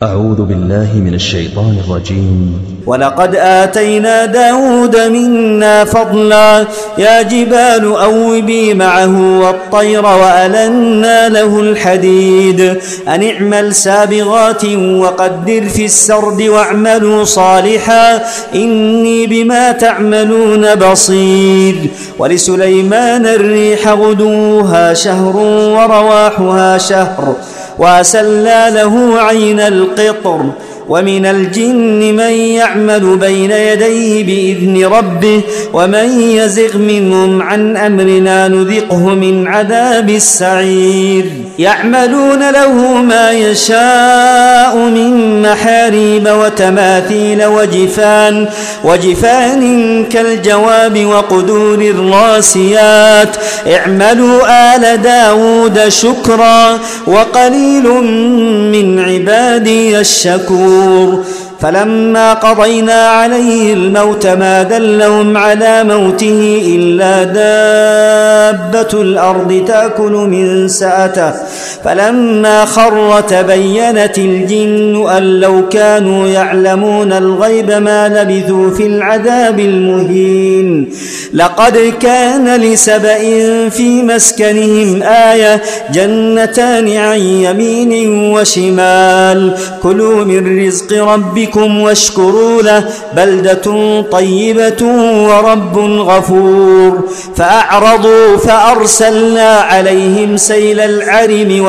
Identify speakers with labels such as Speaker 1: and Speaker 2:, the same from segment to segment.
Speaker 1: أعوذ بالله من الشيطان الرجيم.
Speaker 2: ولقد آتينا داود منا فضلا يا جبال أوبي معه والطير وألنا له الحديد أن اعمل سابغات وقدر في السرد واعملوا صالحا إني بما تعملون بصير. ولسليمان الريح غدوها شهر ورواحها شهر وأسلنا له عين القطر. ومن الجن من يعمل بين يديه بإذن ربه ومن يزغ منهم عن أمرنا نذقه من عذاب السعير. يعملون له ما يشاء من محاريب وتماثيل وجفان كالجواب وقدور الراسيات. اعملوا آل داود شكرا وقليل من عبادي الشكور. فلما قضينا عليه الموت ما دلهم على موته إلا دابة الأرض تأكل من سأته فلما خر تبينت الجن أن لو كانوا يعلمون الغيب ما لبثوا في العذاب المهين. لقد كان لسبإ في مسكنهم آية جنتان عن يمين وشمال كلوا من رزق ربكم واشكروا له بلدة طيبة ورب غفور. فأعرضوا فأرسلنا عليهم سيل العرم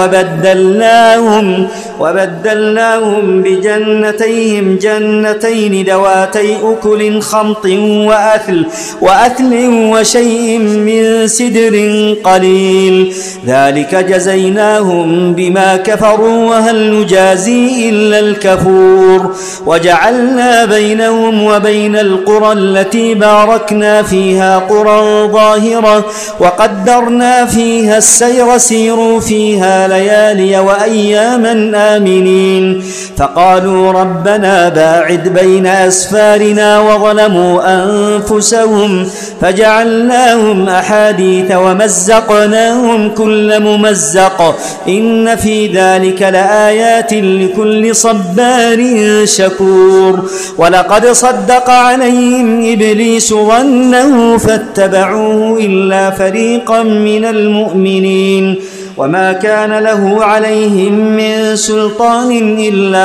Speaker 2: وبدلناهم بجنتيهم جنتين ذواتي أكل خمط وأثل وشيء من سدر قليل ذلك جزيناهم بما كفروا وهل نجازي إلا الكفور. وجعلنا بينهم وبين القرى التي باركنا فيها قرى ظاهرة وقدرنا فيها السير سيروا فيها ليالي وأياما آمنين. فقالوا ربنا باعد بين أسفارنا وظلموا أنفسهم فجعلناهم أحاديث ومزقناهم كل ممزق إن في ذلك لآيات لكل صبار شكور. ولقد صدق عليهم إبليس ظنه فاتبعوه إلا فريقا من المؤمنين وما كان له عليهم من سلطان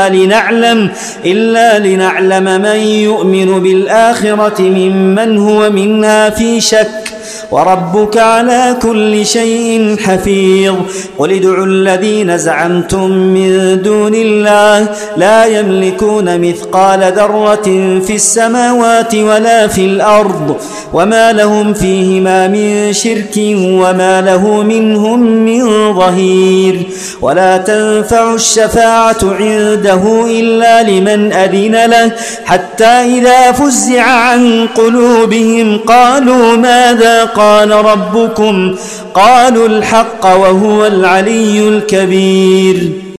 Speaker 2: إلا لنعلم من يؤمن بالآخرة ممن هو منها في شك وربك على كل شيء حفيظ. قل ادعوا الذين زعمتم من دون الله لا يملكون مثقال ذرة في السماوات ولا في الأرض وما لهم فيهما من شرك وما له منهم من ظهير. ولا تنفع الشفاعة عنده إلا لمن أذن له حتى إذا فزع عن قلوبهم قالوا ماذا قال ربكم قالوا الحق وهو العلي الكبير.